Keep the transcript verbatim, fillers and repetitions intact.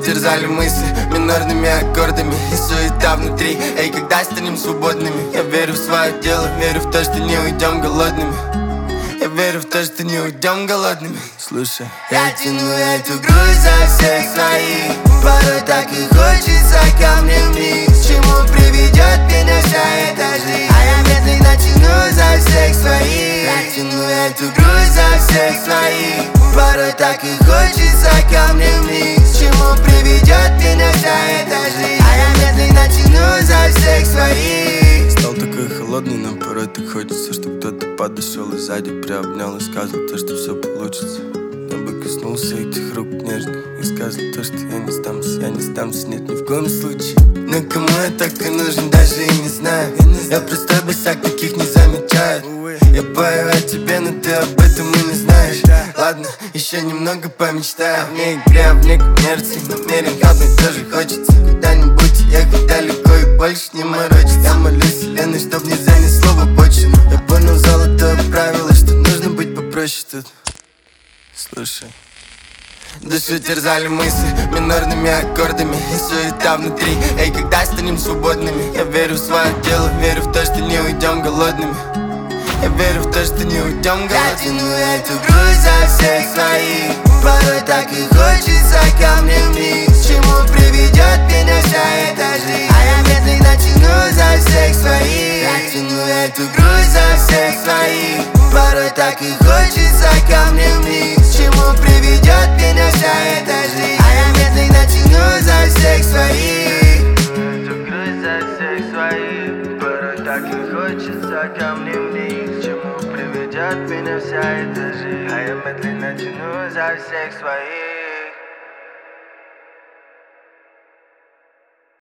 терзали мысли минорными аккордами и суета внутри. Эй, когда станем свободными? Я верю в свое дело, верю в то, что не уйдем голодными. Я верю в то, что не уйдем голодными. Слушай, я тяну эту грусть за всех своих. Порой так и хочется камнем вниз. К чему приведет меня вся эта жизнь? А я медленно тяну за всех своих. Я тяну эту грусть за всех своих. Порой так и хочется камнем вниз. К чему приведет меня вся эта жизнь? А я медленно тяну за всех своих. Стал такой холодный, но порой так хочется, чтобы кто-то подошел и сзади приобнял и сказал то, что все получится. Я бы коснулся этих рук нежных и сказал то, что я не сдамся, я не сдамся, нет, ни в коем случае. Но кому я так и нужен, даже и не знаю. Я простой босяк, таких не замечают. Я пою о тебе, но ты об этом и не знаешь. Ладно, еще немного помечтаю. Вне игре, вне коммерции, намерен хапнуть тоже хочется. Куда-нибудь ехать далеко и больше не морочить. Я молюсь вселенной, чтоб не занесло в обочину. Я понял золотое правило, что нужно быть попроще тут. Слушай, душу терзали мысли минорными аккордами и суета внутри. Эй, когда станем свободными? Я верю в свое дело, верю в то, что не уйдем голодными. Я верю в то, что не уйдем голодными. Я тяну эту грусть за всех своих. Порой так и хочется камнем вниз. К чему приведет меня вся эта жизнь? А я медленно тяну за всех своих. Я тяну эту грусть за всех своих. Порой так и хочется камнем вниз. К чему приведет меня вся эта жизнь? А я медленно тяну за всех своих. Эту грусть за всех своих. Порой так и хочется камнем вниз. К чему приведет меня вся эта жизнь? А я медленно тяну за всех своих.